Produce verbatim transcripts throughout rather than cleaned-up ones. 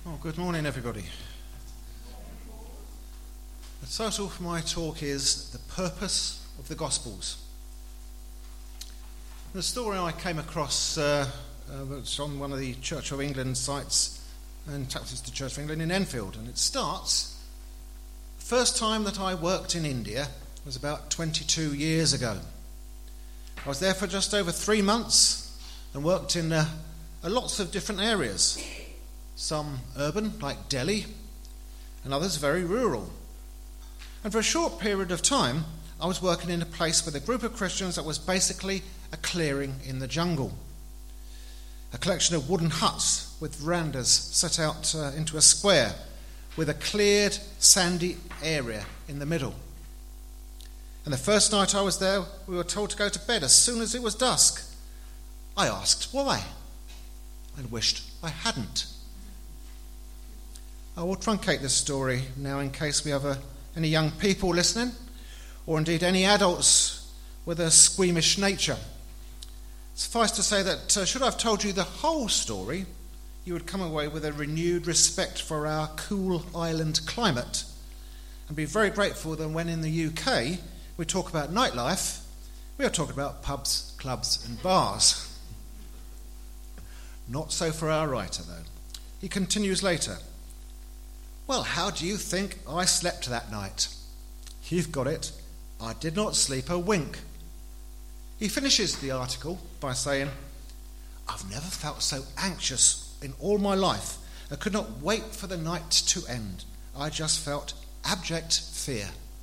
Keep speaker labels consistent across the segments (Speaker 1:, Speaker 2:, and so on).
Speaker 1: Oh, good morning, everybody. The title for my talk is The Purpose of the Gospels. The story I came across uh, uh, was on one of the Church of England sites, and perhaps it's the Church of England in Enfield, and it starts, the first time that I worked in India was about twenty-two years ago. I was there for just over three months and worked in uh, lots of different areas. Some urban, like Delhi, and others very rural. And for a short period of time, I was working in a place with a group of Christians that was basically a clearing in the jungle. A collection of wooden huts with verandas set out uh, into a square with a cleared, sandy area in the middle. And the first night I was there, we were told to go to bed as soon as it was dusk. I asked why, and wished I hadn't. I will truncate this story now in case we have a, any young people listening, or indeed any adults with a squeamish nature. Suffice to say that uh, should I have told you the whole story, you would come away with a renewed respect for our cool island climate and be very grateful that when in the U K we talk about nightlife, we are talking about pubs, clubs and bars. Not so for our writer, though. He continues later. Well, how do you think I slept that night? You've got it. I did not sleep a wink. He finishes the article by saying, I've never felt so anxious in all my life. I could not wait for the night to end. I just felt abject fear.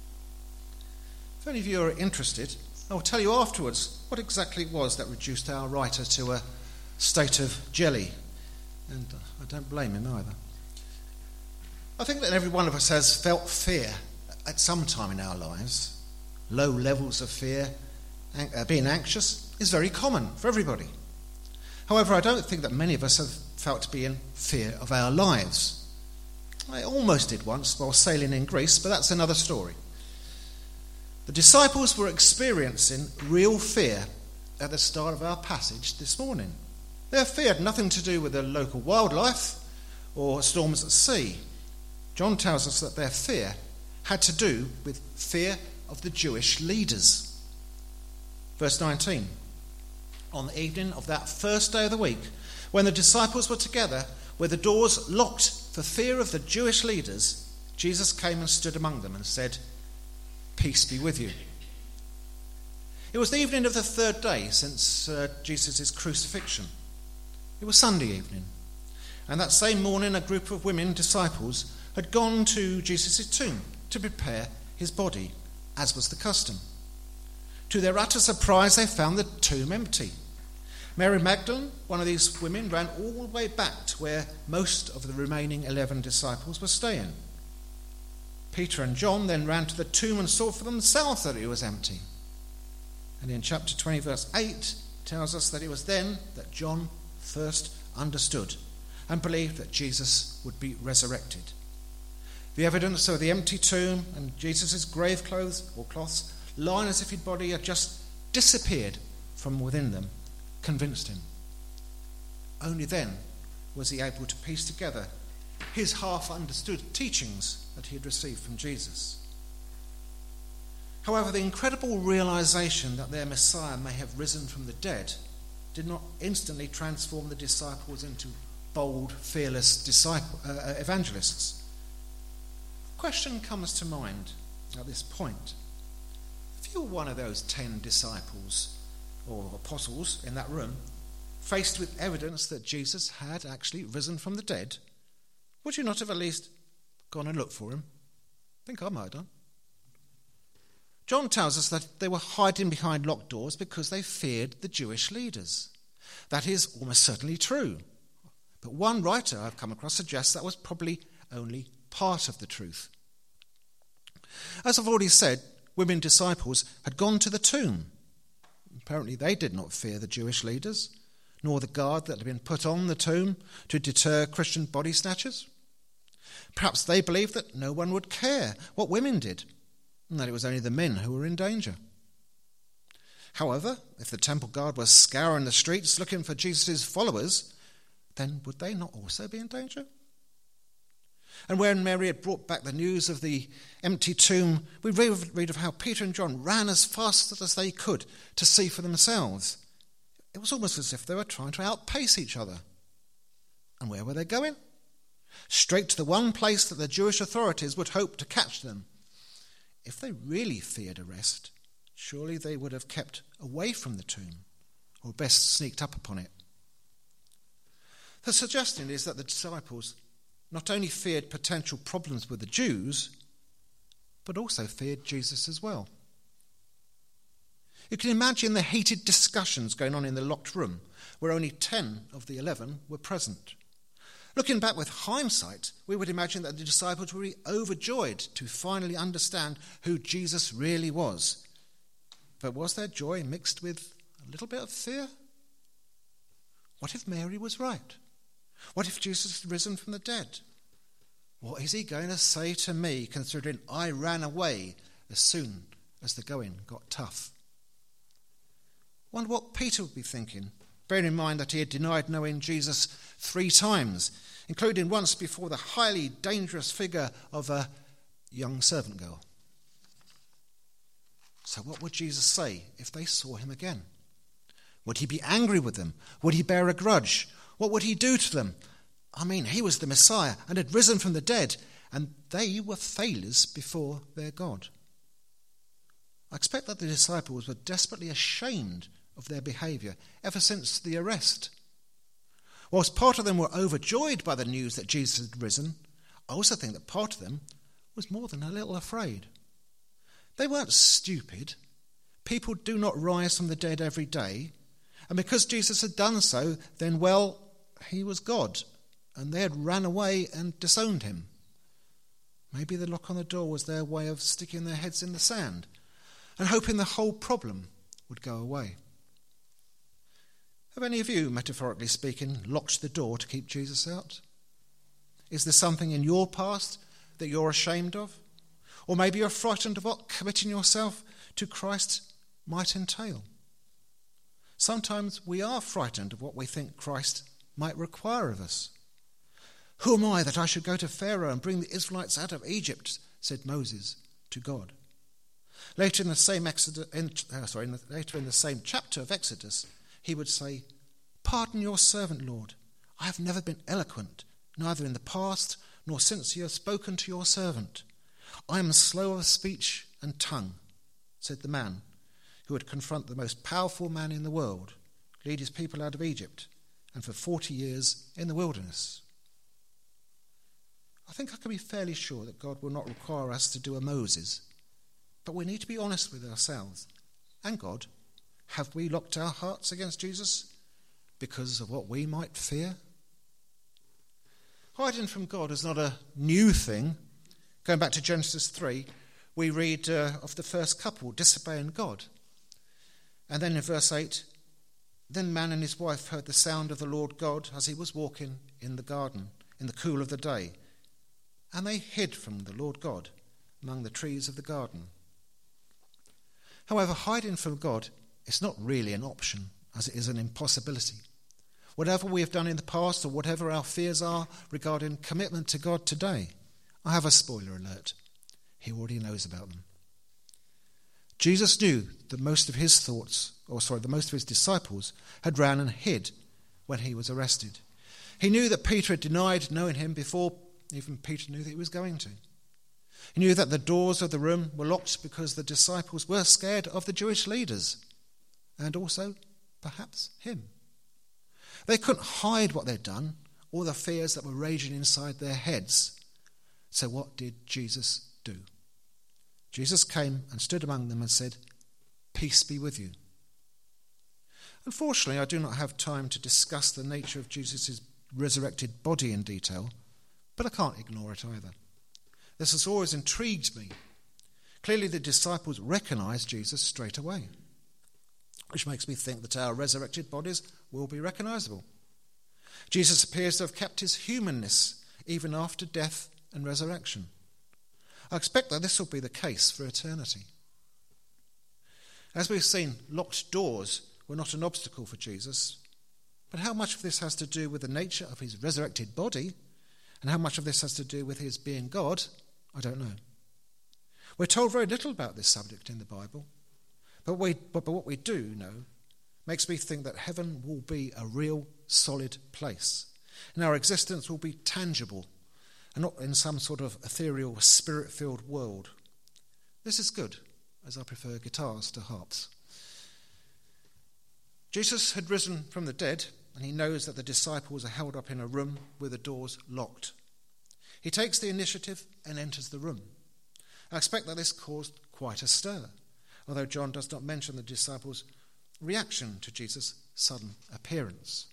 Speaker 1: If any of you are interested, I'll tell you afterwards what exactly it was that reduced our writer to a state of jelly. And I don't blame him either. I think that every one of us has felt fear at some time in our lives. Low levels of fear, uh, being anxious, is very common for everybody. However, I don't think that many of us have felt to be in fear of our lives. I almost did once while sailing in Greece, but that's another story. The disciples were experiencing real fear at the start of our passage this morning. Their fear had nothing to do with the local wildlife or storms at sea. John tells us that their fear had to do with fear of the Jewish leaders. Verse nineteen. On the evening of that first day of the week, when the disciples were together, with the doors locked for fear of the Jewish leaders, Jesus came and stood among them and said, Peace be with you. It was the evening of the third day since uh, Jesus' crucifixion. It was Sunday evening. And that same morning, a group of women disciples had gone to Jesus' tomb to prepare his body, as was the custom. To their utter surprise, they found the tomb empty. Mary Magdalene, one of these women, ran all the way back to where most of the remaining eleven disciples were staying. Peter and John then ran to the tomb and saw for themselves that it was empty. And in chapter twenty, verse eight, tells us that it was then that John first understood and believed that Jesus would be resurrected. The evidence of the empty tomb and Jesus' grave clothes or cloths lying as if his body had just disappeared from within them convinced him. Only then was he able to piece together his half-understood teachings that he had received from Jesus. However, the incredible realization that their Messiah may have risen from the dead did not instantly transform the disciples into bold, fearless disciple, uh, evangelists. Question comes to mind at this point. If you were one of those ten disciples or apostles in that room, faced with evidence that Jesus had actually risen from the dead, would you not have at least gone and looked for him? I think I might have done. John tells us that they were hiding behind locked doors because they feared the Jewish leaders. That is almost certainly true. But one writer I've come across suggests that was probably only part of the truth. As I've already said, women disciples had gone to the tomb. Apparently they did not fear the Jewish leaders, nor the guard that had been put on the tomb to deter Christian body snatchers. Perhaps they believed that no one would care what women did, and that it was only the men who were in danger. However, if the temple guard was scouring the streets looking for Jesus' followers, then would they not also be in danger? And when Mary had brought back the news of the empty tomb, we read of how Peter and John ran as fast as they could to see for themselves. It was almost as if they were trying to outpace each other. And where were they going? Straight to the one place that the Jewish authorities would hope to catch them. If they really feared arrest, surely they would have kept away from the tomb, or best sneaked up upon it. The suggestion is that the disciples not only feared potential problems with the Jews, but also feared Jesus as well. You can imagine the heated discussions going on in the locked room, where only ten of the eleven were present. Looking back with hindsight, we would imagine that the disciples were really overjoyed to finally understand who Jesus really was. But was their joy mixed with a little bit of fear? What if Mary was right? What if Jesus had risen from the dead? What is he going to say to me, considering I ran away as soon as the going got tough? Wonder what Peter would be thinking, bearing in mind that he had denied knowing Jesus three times, including once before the highly dangerous figure of a young servant girl. So what would Jesus say if they saw him again? Would he be angry with them? Would he bear a grudge? What would he do to them? I mean, he was the Messiah and had risen from the dead, and they were failures before their God. I expect that the disciples were desperately ashamed of their behaviour ever since the arrest. Whilst part of them were overjoyed by the news that Jesus had risen, I also think that part of them was more than a little afraid. They weren't stupid. People do not rise from the dead every day. And because Jesus had done so, then, well, he was God, and they had ran away and disowned him. Maybe the lock on the door was their way of sticking their heads in the sand and hoping the whole problem would go away. Have any of you, metaphorically speaking, locked the door to keep Jesus out? Is there something in your past that you're ashamed of? Or maybe you're frightened of what committing yourself to Christ might entail. Sometimes we are frightened of what we think Christ might require of us. Who am I that I should go to Pharaoh and bring the Israelites out of Egypt, said Moses to God. Later in the same Exodus, in, uh, sorry, in the, later in the same chapter of Exodus, he would say, "Pardon your servant, Lord. I have never been eloquent, neither in the past nor since you have spoken to your servant. I am slow of speech and tongue," said the man who would confront the most powerful man in the world, lead his people out of Egypt, and for forty years in the wilderness. I think I can be fairly sure that God will not require us to do a Moses, but we need to be honest with ourselves and God. Have we locked our hearts against Jesus because of what we might fear? Hiding from God is not a new thing. Going back to Genesis three, we read uh, of the first couple disobeying God. And then in verse eight, then man and his wife heard the sound of the Lord God as he was walking in the garden in the cool of the day. And they hid from the Lord God among the trees of the garden. However, hiding from God is not really an option, as it is an impossibility. Whatever we have done in the past or whatever our fears are regarding commitment to God today, I have a spoiler alert. He already knows about them. Jesus knew that most of his thoughts, or sorry, the most of his disciples had ran and hid when he was arrested. He knew that Peter had denied knowing him before even Peter knew that he was going to. He knew that the doors of the room were locked because the disciples were scared of the Jewish leaders and also, perhaps, him. They couldn't hide what they'd done or the fears that were raging inside their heads. So what did Jesus do? Jesus came and stood among them and said, "Peace be with you." Unfortunately, I do not have time to discuss the nature of Jesus' resurrected body in detail, but I can't ignore it either. This has always intrigued me. Clearly, the disciples recognized Jesus straight away, which makes me think that our resurrected bodies will be recognizable. Jesus appears to have kept his humanness even after death and resurrection. I expect that this will be the case for eternity. As we've seen, locked doors were not an obstacle for Jesus, but how much of this has to do with the nature of his resurrected body And how much of this has to do with his being God, I don't know. We're told very little about this subject in the Bible, but, we, but, but what we do know makes me think that heaven will be a real solid place, and our existence will be tangible and not in some sort of ethereal, spirit-filled world. This is good, as I prefer guitars to harps. Jesus had risen from the dead, and he knows that the disciples are held up in a room with the doors locked. He takes the initiative and enters the room. I expect that this caused quite a stir, although John does not mention the disciples' reaction to Jesus' sudden appearance.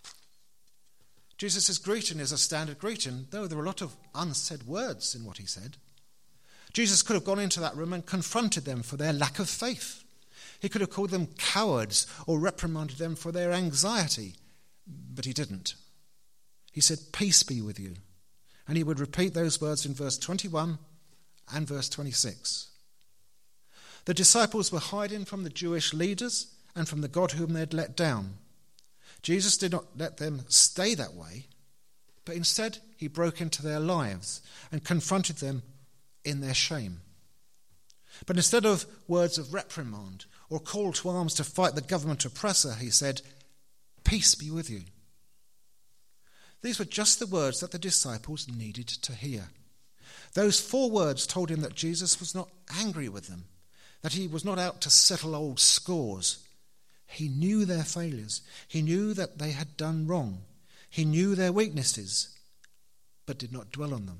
Speaker 1: Jesus' greeting is a standard greeting, though there are a lot of unsaid words in what he said. Jesus could have gone into that room and confronted them for their lack of faith. He could have called them cowards or reprimanded them for their anxiety, but he didn't. He said, "Peace be with you." And he would repeat those words in verse twenty-one and verse twenty-six. The disciples were hiding from the Jewish leaders and from the God whom they had let down. Jesus did not let them stay that way, but instead he broke into their lives and confronted them in their shame. But instead of words of reprimand or call to arms to fight the government oppressor, he said, "Peace be with you." These were just the words that the disciples needed to hear. Those four words told him that Jesus was not angry with them, that he was not out to settle old scores. He knew their failures. He knew that they had done wrong. He knew their weaknesses, but did not dwell on them.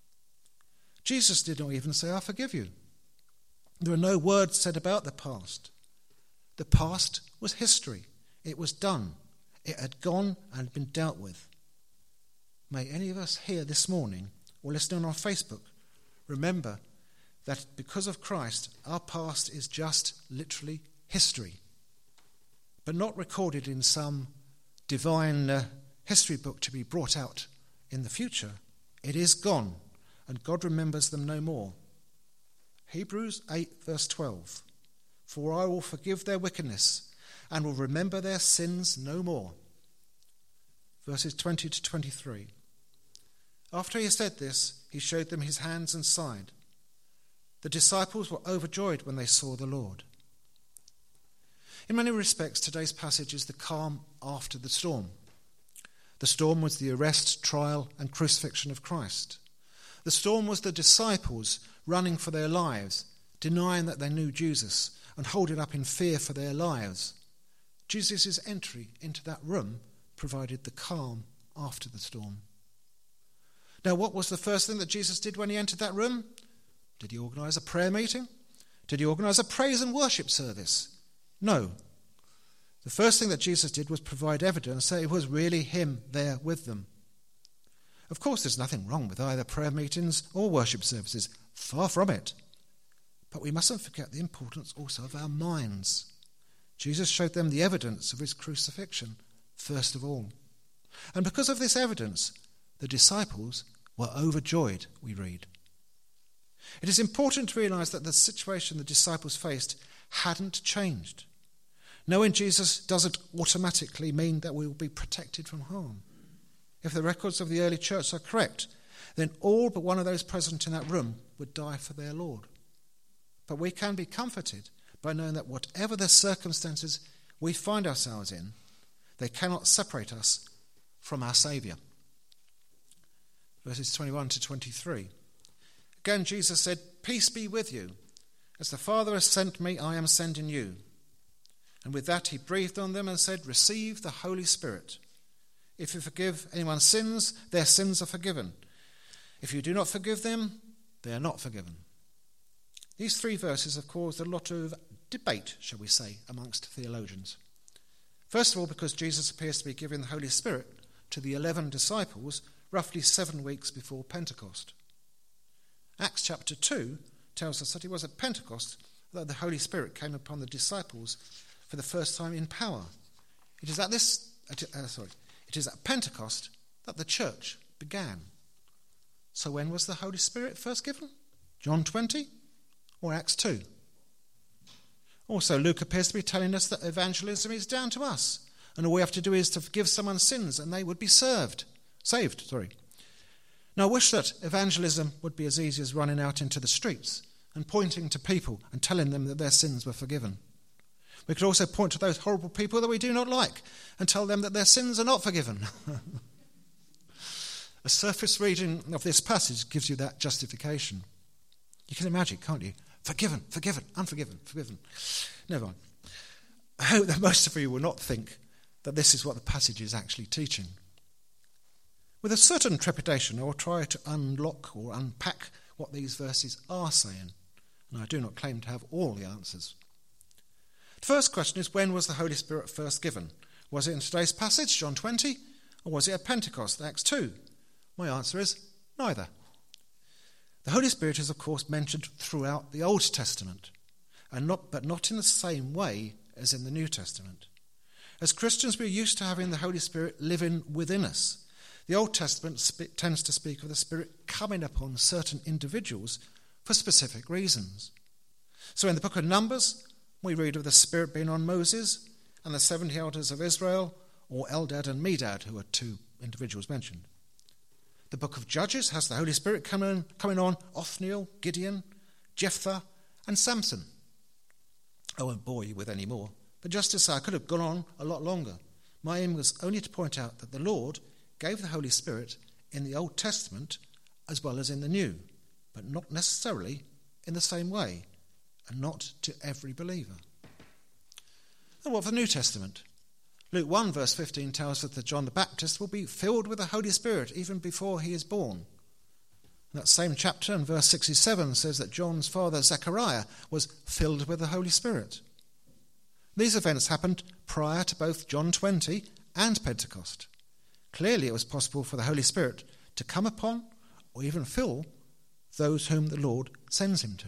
Speaker 1: Jesus did not even say, "I forgive you." There are no words said about the past. The past was history. It was done. It had gone and been dealt with. May any of us here this morning or listening on Facebook remember that because of Christ, our past is just literally history, but not recorded in some divine uh, history book to be brought out in the future. It is gone, and God remembers them no more. Hebrews eight verse twelve, "For I will forgive their wickedness and will remember their sins no more." Verses twenty to twenty-three. After he said this, he showed them his hands and side. The disciples were overjoyed when they saw the Lord. In many respects, today's passage is the calm after the storm. The storm was the arrest, trial, and crucifixion of Christ. The storm was the disciples running for their lives, denying that they knew Jesus, and holding up in fear for their lives. Jesus' entry into that room provided the calm after the storm. Now, what was the first thing that Jesus did when he entered that room? Did he organise a prayer meeting? Did he organise a praise and worship service? No. The first thing that Jesus did was provide evidence that it was really him there with them. Of course, there's nothing wrong with either prayer meetings or worship services. Far from it. But we mustn't forget the importance also of our minds. Jesus showed them the evidence of his crucifixion, first of all. And because of this evidence, the disciples were overjoyed, we read. It is important to realise that the situation the disciples faced hadn't changed. Knowing Jesus doesn't automatically mean that we will be protected from harm. If the records of the early church are correct, then all but one of those present in that room would die for their Lord. But we can be comforted by knowing that whatever the circumstances we find ourselves in, they cannot separate us from our Saviour. Verses twenty-one to twenty-three. Again, Jesus said, "Peace be with you. As the Father has sent me, I am sending you." And with that he breathed on them and said, "Receive the Holy Spirit. If you forgive anyone's sins, their sins are forgiven. If you do not forgive them, they are not forgiven." These three verses have caused a lot of debate, shall we say, amongst theologians. First of all, because Jesus appears to be giving the Holy Spirit to the eleven disciples roughly seven weeks before Pentecost. Acts chapter two tells us that it was at Pentecost that the Holy Spirit came upon the disciples for the first time in power. It is at this, uh, sorry, it is at Pentecost that the church began. So when was the Holy Spirit first given? John twenty or Acts two? Also, Luke appears to be telling us that evangelism is down to us, and all we have to do is to forgive someone's sins and they would be served, saved, sorry. Now, I wish that evangelism would be as easy as running out into the streets and pointing to people and telling them that their sins were forgiven. We could also point to those horrible people that we do not like and tell them that their sins are not forgiven. A surface reading of this passage gives you that justification. You can imagine, can't you? Forgiven, forgiven, unforgiven, forgiven. Never mind. I hope that most of you will not think that this is what the passage is actually teaching. With a certain trepidation, I will try to unlock or unpack what these verses are saying, and I do not claim to have all the answers. The first question is, when was the Holy Spirit first given? Was it in today's passage, John twenty, or was it at Pentecost, Acts two? My answer is neither. The Holy Spirit is, of course, mentioned throughout the Old Testament, and not, but not in the same way as in the New Testament. As Christians, we're used to having the Holy Spirit living within us. The Old Testament sp- tends to speak of the Spirit coming upon certain individuals for specific reasons. So in the book of Numbers, we read of the Spirit being on Moses and the seventy elders of Israel, or Eldad and Medad, who are two individuals mentioned. The book of Judges has the Holy Spirit coming, coming on Othniel, Gideon, Jephthah, and Samson. I won't bore you with any more, but just to say, I could have gone on a lot longer. My aim was only to point out that the Lord gave the Holy Spirit in the Old Testament as well as in the New, but not necessarily in the same way, and not to every believer. And what of the New Testament? Luke one verse fifteen tells us that John the Baptist will be filled with the Holy Spirit even before he is born. That same chapter in verse sixty-seven says that John's father Zechariah was filled with the Holy Spirit. These events happened prior to both John twenty and Pentecost. Clearly it was possible for the Holy Spirit to come upon or even fill those whom the Lord sends him to.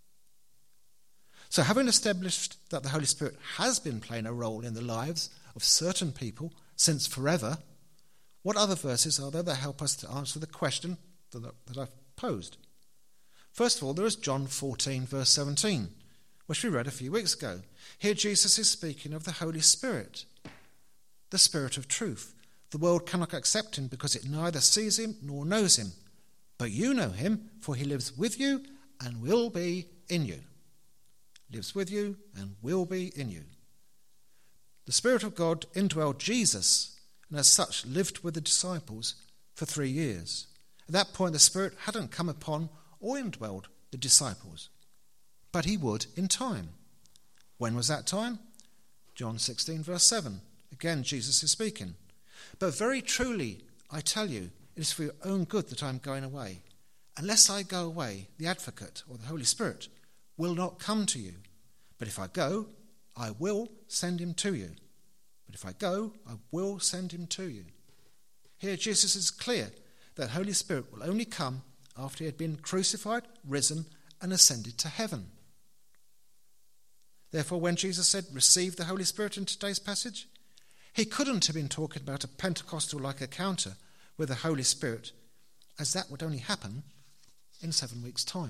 Speaker 1: So having established that the Holy Spirit has been playing a role in the lives of certain people since forever, what other verses are there that help us to answer the question that, that I've posed? First of all, there is John fourteen verse seventeen, which we read a few weeks ago. Here Jesus is speaking of the Holy Spirit, the Spirit of truth. The world cannot accept him because it neither sees him nor knows him. But you know him, for he lives with you and will be in you. Lives with you and will be in you. The Spirit of God indwelled Jesus, and as such lived with the disciples for three years. At that point, the Spirit hadn't come upon or indwelled the disciples, but he would in time. When was that time? John sixteen verse seven. Again, Jesus is speaking. But very truly, I tell you, it is for your own good that I am going away. Unless I go away, the Advocate, or the Holy Spirit, will not come to you. But if I go, I will send him to you. But if I go, I will send him to you. Here Jesus is clear that the Holy Spirit will only come after he had been crucified, risen, and ascended to heaven. Therefore, when Jesus said, receive the Holy Spirit in today's passage, he couldn't have been talking about a Pentecostal-like encounter with the Holy Spirit, as that would only happen in seven weeks' time.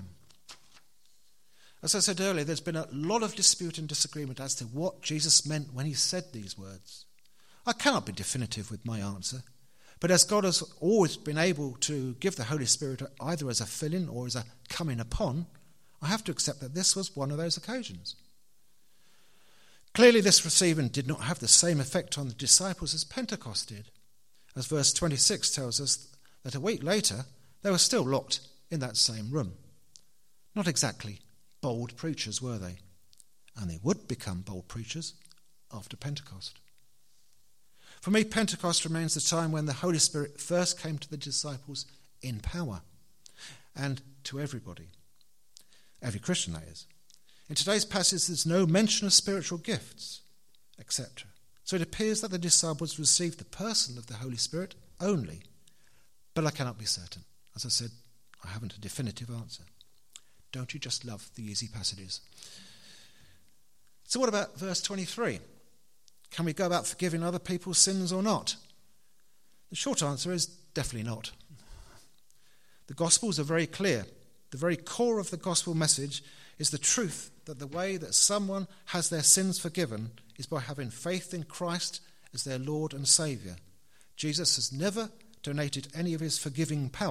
Speaker 1: As I said earlier, there's been a lot of dispute and disagreement as to what Jesus meant when he said these words. I cannot be definitive with my answer, but as God has always been able to give the Holy Spirit either as a filling or as a coming upon, I have to accept that this was one of those occasions. Clearly, this receiving did not have the same effect on the disciples as Pentecost did, as verse twenty-six tells us that a week later they were still locked in that same room. Not exactly bold preachers, were they? And they would become bold preachers after Pentecost. For me, Pentecost remains the time when the Holy Spirit first came to the disciples in power, and to everybody. Every Christian, that is. In today's passage, there's no mention of spiritual gifts, et cetera. So it appears that the disciples received the person of the Holy Spirit only. But I cannot be certain. As I said, I haven't a definitive answer. Don't you just love the easy passages? So what about verse twenty-three? Can we go about forgiving other people's sins or not? The short answer is definitely not. The Gospels are very clear. The very core of the gospel message is the truth that the way that someone has their sins forgiven is by having faith in Christ as their Lord and Saviour. Jesus has never donated any of his forgiving power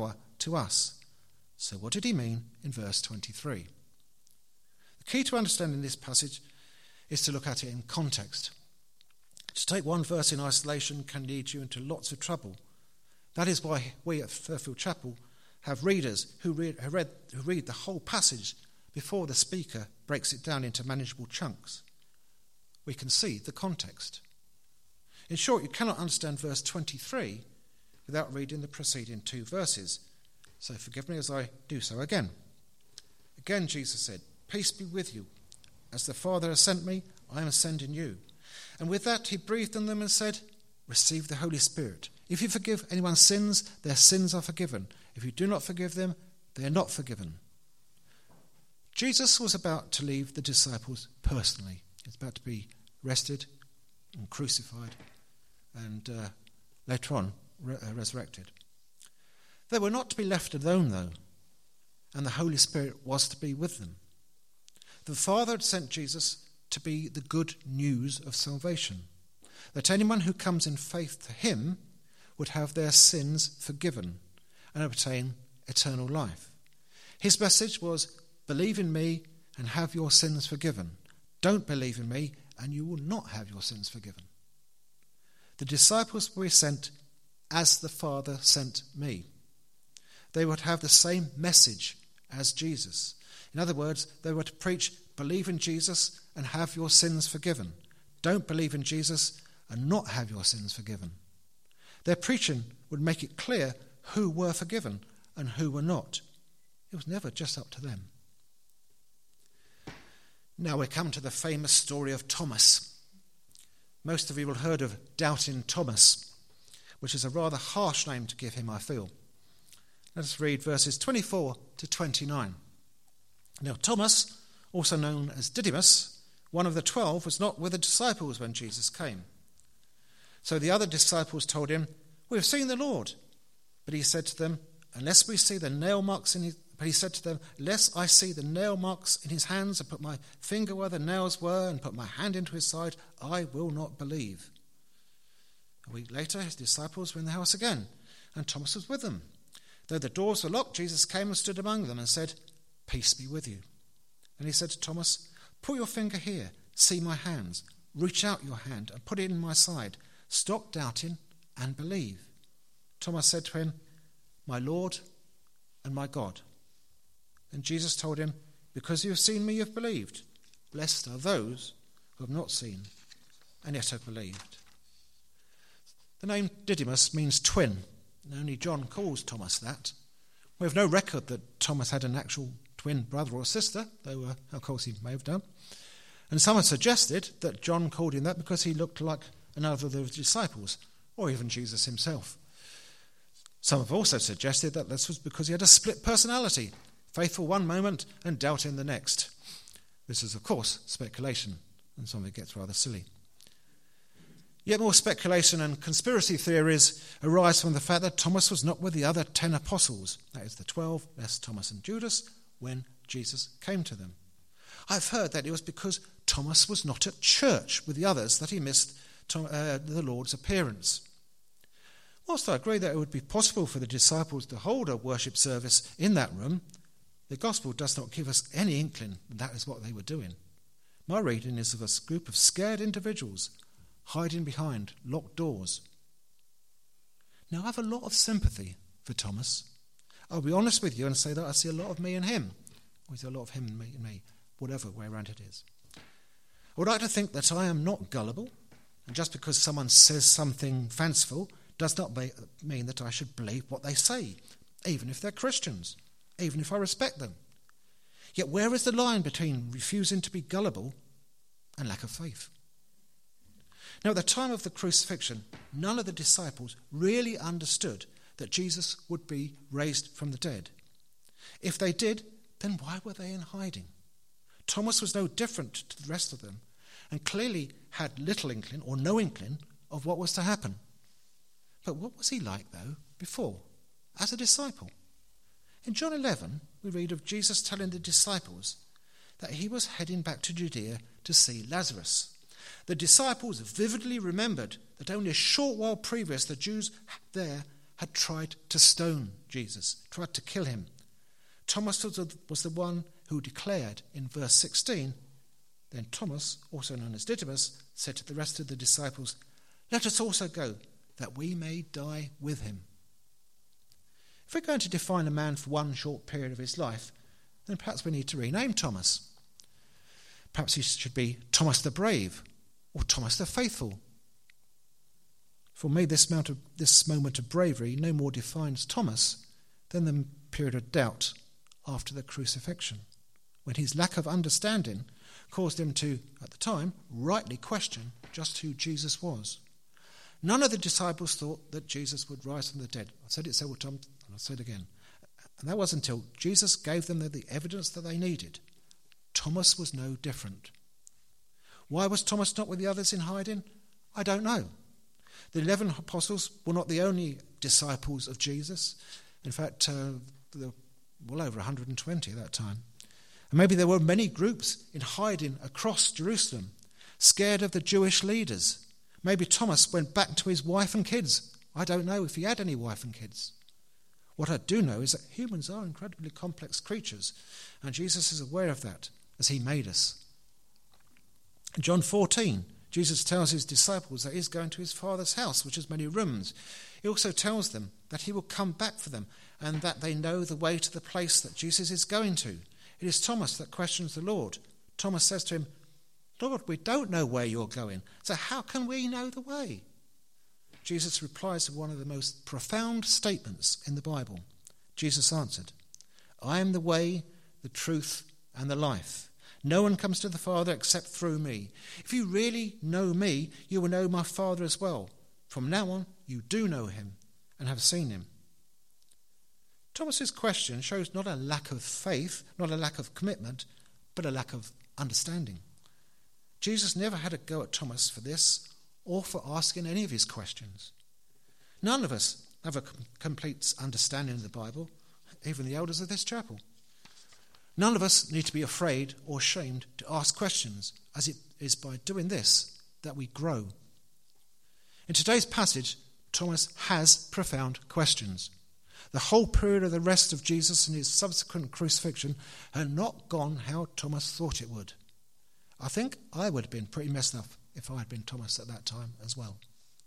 Speaker 1: to us. So what did he mean in verse twenty-three? The key to understanding this passage is to look at it in context. To take one verse in isolation can lead you into lots of trouble. That is why we at Fairfield Chapel have readers who read, who read, who read the whole passage before the speaker breaks it down into manageable chunks. We can see the context. In short, you cannot understand verse twenty-three without reading the preceding two verses. So forgive me as I do so again. Again, Jesus said, "Peace be with you. As the Father has sent me, I am sending you." And with that he breathed on them and said, "Receive the Holy Spirit. If you forgive anyone's sins, their sins are forgiven. If you do not forgive them, they are not forgiven." Jesus was about to leave the disciples personally. He was about to be arrested and crucified and uh, later on re- uh, resurrected. They were not to be left alone, though, and the Holy Spirit was to be with them. The Father had sent Jesus to be the good news of salvation, that anyone who comes in faith to him would have their sins forgiven and obtain eternal life. His message was, believe in me and have your sins forgiven. Don't believe in me and you will not have your sins forgiven. The disciples were sent as the Father sent me. They would have the same message as Jesus. In other words, they were to preach, believe in Jesus and have your sins forgiven. Don't believe in Jesus and not have your sins forgiven. Their preaching would make it clear who were forgiven and who were not. It was never just up to them. Now we come to the famous story of Thomas. Most of you will have heard of Doubting Thomas, which is a rather harsh name to give him, I feel. Let us read verses twenty-four to twenty-nine. Now Thomas, also known as Didymus, one of the twelve, was not with the disciples when Jesus came. So the other disciples told him, "We have seen the Lord." But he said to them, "Unless we see the nail marks in his..." But he said to them, "Unless I see the nail marks in his hands and put my finger where the nails were and put my hand into his side, I will not believe." A week later, his disciples were in the house again, and Thomas was with them. Though the doors were locked, Jesus came and stood among them and said, "Peace be with you." And he said to Thomas, "Put your finger here, see my hands. Reach out your hand and put it in my side. Stop doubting and believe." Thomas said to him, "My Lord and my God." And Jesus told him, "Because you have seen me, you have believed. Blessed are those who have not seen and yet have believed." The name Didymus means twin, and only John calls Thomas that. We have no record that Thomas had an actual twin brother or sister, though uh, of course he may have done. And some have suggested that John called him that because he looked like another of the disciples, or even Jesus himself. Some have also suggested that this was because he had a split personality, faithful one moment and doubting the next. This is, of course, speculation, and some of it gets rather silly. Yet more speculation and conspiracy theories arise from the fact that Thomas was not with the other ten apostles, that is the twelve, less Thomas and Judas, when Jesus came to them. I've heard that it was because Thomas was not at church with the others that he missed uh, the Lord's appearance. Whilst I agree that it would be possible for the disciples to hold a worship service in that room, the Gospel does not give us any inkling that that is what they were doing. My reading is of a group of scared individuals hiding behind locked doors. Now, I have a lot of sympathy for Thomas. I'll be honest with you and say that I see a lot of me in him, or I see a lot of him and me in me, whatever way around it is. I would like to think that I am not gullible, and just because someone says something fanciful does not mean that I should believe what they say, even if they're Christians, even if I respect them. Yet where is the line between refusing to be gullible and lack of faith? Now, at the time of the crucifixion, none of the disciples really understood that Jesus would be raised from the dead. If they did, then why were they in hiding? Thomas was no different to the rest of them, and clearly had little inkling or no inkling of what was to happen. But what was he like, though, before, as a disciple? In John eleven, we read of Jesus telling the disciples that he was heading back to Judea to see Lazarus. The disciples vividly remembered that only a short while previous the Jews there had tried to stone Jesus, tried to kill him. Thomas was the one who declared in verse sixteen, then Thomas, also known as Didymus, said to the rest of the disciples, "Let us also go, that we may die with him." If we're going to define a man for one short period of his life, then perhaps we need to rename Thomas. Perhaps he should be Thomas the Brave or Thomas the Faithful. For me, this moment of, this moment of bravery no more defines Thomas than the period of doubt after the crucifixion, when his lack of understanding caused him to, at the time, rightly question just who Jesus was. None of the disciples thought that Jesus would rise from the dead. I've said it several times, and I'll say it again. And that was until Jesus gave them the evidence that they needed. Thomas was no different. Why was Thomas not with the others in hiding? I don't know. The eleven apostles were not the only disciples of Jesus. In fact, uh, there were well over one hundred twenty at that time. And maybe there were many groups in hiding across Jerusalem, scared of the Jewish leaders. Maybe Thomas went back to his wife and kids. I don't know if he had any wife and kids. What I do know is that humans are incredibly complex creatures, and Jesus is aware of that as he made us. In John fourteen, Jesus tells his disciples that he's going to his Father's house, which has many rooms. He also tells them that he will come back for them and that they know the way to the place that Jesus is going to. It is Thomas that questions the Lord. Thomas says to him, "Lord, we don't know where you're going, so how can we know the way?" Jesus replies with one of the most profound statements in the Bible. Jesus answered, "I am the way, the truth, and the life. No one comes to the Father except through me. If you really know me, you will know my Father as well. From now on, you do know him and have seen him." Thomas's question shows not a lack of faith, not a lack of commitment, but a lack of understanding. Jesus never had a go at Thomas for this or for asking any of his questions. None of us have a com- complete understanding of the Bible, even the elders of this chapel. None of us need to be afraid or ashamed to ask questions, as it is by doing this that we grow. In today's passage, Thomas has profound questions. The whole period of the rest of Jesus and his subsequent crucifixion had not gone how Thomas thought it would. I think I would have been pretty messed up if I had been Thomas at that time as well.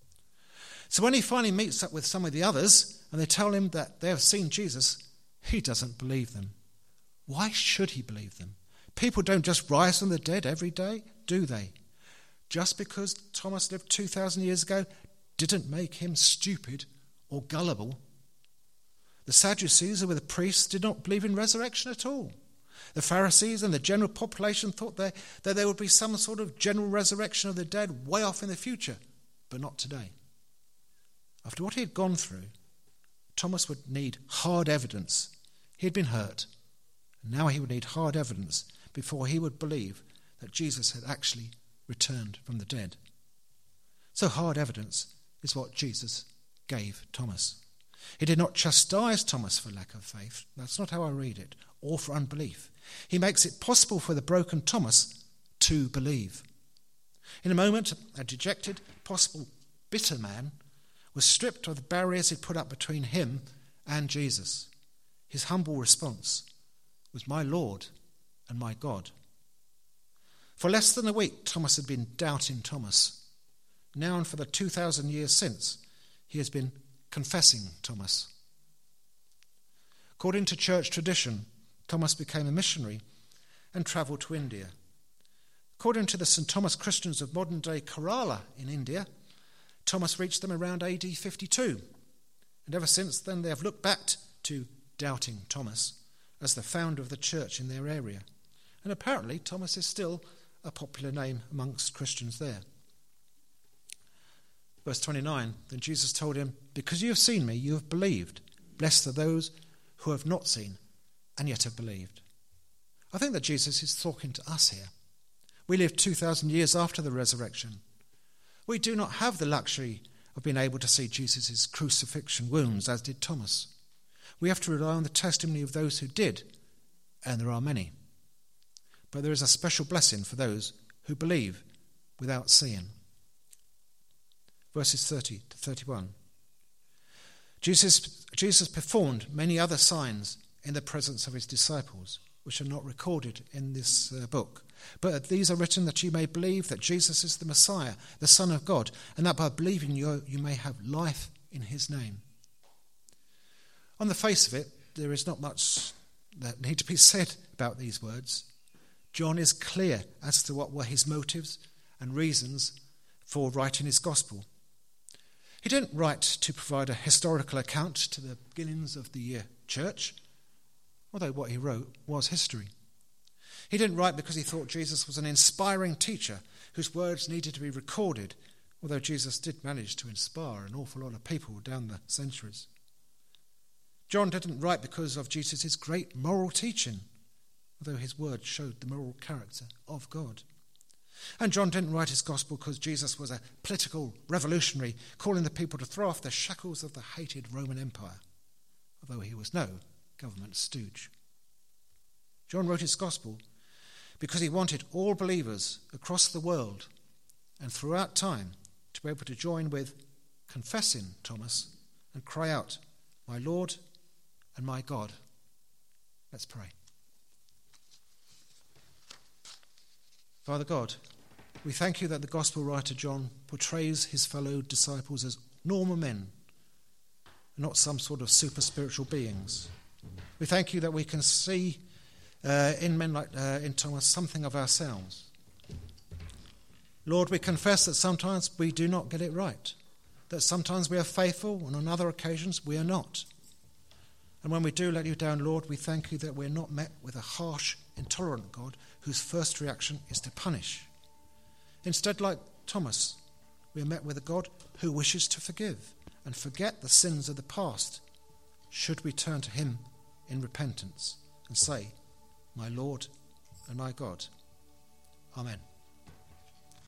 Speaker 1: So when he finally meets up with some of the others and they tell him that they have seen Jesus, he doesn't believe them. Why should he believe them? People don't just rise from the dead every day, do they? Just because Thomas lived two thousand years ago didn't make him stupid or gullible. The Sadducees, who were the priests, did not believe in resurrection at all. The Pharisees and the general population thought that, that there would be some sort of general resurrection of the dead way off in the future, but not today. After what he had gone through, Thomas would need hard evidence. He had been hurt. Now he would need hard evidence before he would believe that Jesus had actually returned from the dead. So hard evidence is what Jesus gave Thomas. He did not chastise Thomas for lack of faith. That's not how I read it. Or for unbelief. He makes it possible for the broken Thomas to believe. In a moment, a dejected, possible bitter man was stripped of the barriers he'd put up between him and Jesus. His humble response was, "My Lord and my God." For less than a week, Thomas had been doubting Thomas. Now and for the two thousand years since, he has been confessing Thomas. According to church tradition, Thomas became a missionary and travelled to India. According to the Saint Thomas Christians of modern-day Kerala in India, Thomas reached them around A D fifty-two, and ever since then they have looked back to doubting Thomas as the founder of the church in their area. And apparently Thomas is still a popular name amongst Christians there. Verse twenty-nine, then Jesus told him, "Because you have seen me, you have believed. Blessed are those who have not seen and yet have believed." I think that Jesus is talking to us here. We live two thousand years after the resurrection. We do not have the luxury of being able to see Jesus' crucifixion wounds, as did Thomas. We have to rely on the testimony of those who did, and there are many. But there is a special blessing for those who believe without seeing. Verses thirty to thirty-one. Jesus, Jesus performed many other signs in the presence of his disciples, which are not recorded in this uh, book. But these are written that you may believe that Jesus is the Messiah, the Son of God, and that by believing you, you may have life in his name. On the face of it, there is not much that need to be said about these words. John is clear as to what were his motives and reasons for writing his gospel. He didn't write to provide a historical account to the beginnings of the uh, church, although what he wrote was history. He didn't write because he thought Jesus was an inspiring teacher whose words needed to be recorded, although Jesus did manage to inspire an awful lot of people down the centuries. John didn't write because of Jesus' great moral teaching, although his words showed the moral character of God. And John didn't write his gospel because Jesus was a political revolutionary calling the people to throw off the shackles of the hated Roman Empire, although he was no government stooge. John wrote his gospel because he wanted all believers across the world and throughout time to be able to join with confessing Thomas and cry out, "My Lord and my God." Let's pray. Father God, we thank you that the gospel writer John portrays his fellow disciples as normal men, not some sort of super spiritual beings. We thank you that we can see uh, in men like uh, in Thomas something of ourselves. Lord, we confess that sometimes we do not get it right, that sometimes we are faithful and on other occasions we are not. And when we do let you down, Lord, we thank you that we're not met with a harsh, intolerant God whose first reaction is to punish. Instead, like Thomas, we are met with a God who wishes to forgive and forget the sins of the past, should we turn to him in repentance and say, "My Lord and my God." Amen.